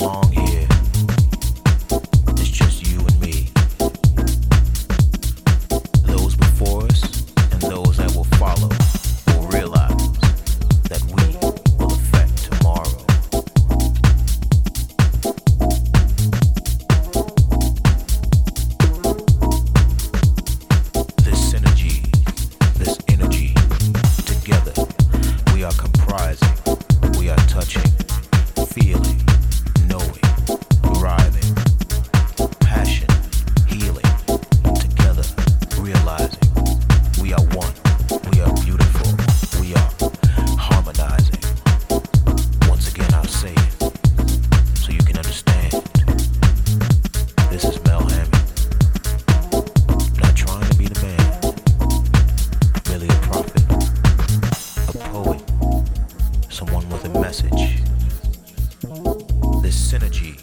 belong here. It's just you and me. Those before us and those that will follow will realize that we will affect tomorrow. This synergy, this energy, together we are comprising, we are touching, feeling, knowing, arriving, passion, healing, together realizing we are one, we are beautiful, we are harmonizing. Once again I'll say it so you can understand. This is Mel Hammond. Not trying to be the man, really a prophet, a poet, someone with a message. This synergy